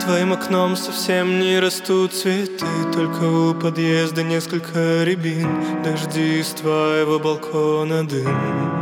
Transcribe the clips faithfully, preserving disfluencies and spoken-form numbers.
твоим окном совсем не растут цветы, только у подъезда несколько рябин, дожди из твоего балкона дым.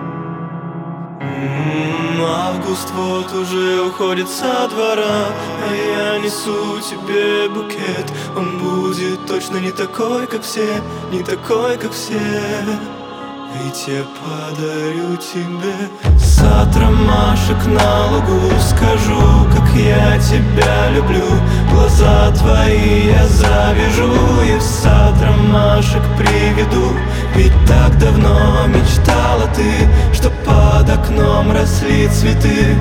М-м, август вот уже уходит со двора, а я несу тебе букет. Он будет точно не такой, как все, не такой, как все. Ведь я подарю тебе сад ромашек на лугу. Скажу, как я тебя люблю, глаза твои я завяжу и в сад ромашек приведу. Ведь так давно мечтала ты, чтоб под окном росли цветы.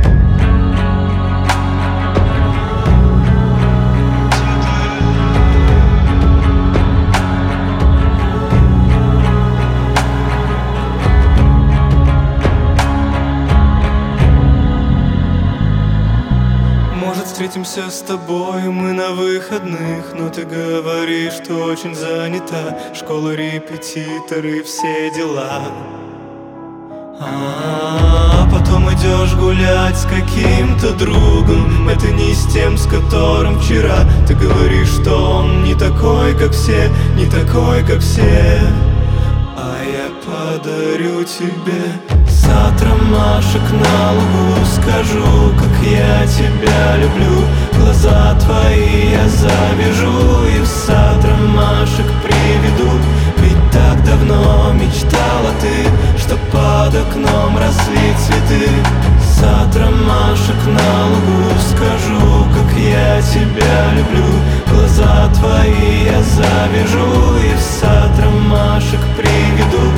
Встретимся с тобой мы на выходных, но ты говоришь, что очень занята. Школа, репетиторы, все дела. А потом идешь гулять с каким-то другом. Это не с тем, с которым вчера. Ты говоришь, что он не такой, как все, не такой, как все. А я подарю тебе сад ромашек на лугу. Скажу, как я тебя люблю, глаза твои я завяжу и в сад ромашек приведу. Ведь так давно мечтала ты, чтоб под окном росли цветы. Сад ромашек на лугу. Скажу, как я тебя люблю, глаза твои я завяжу и в сад ромашек приведу.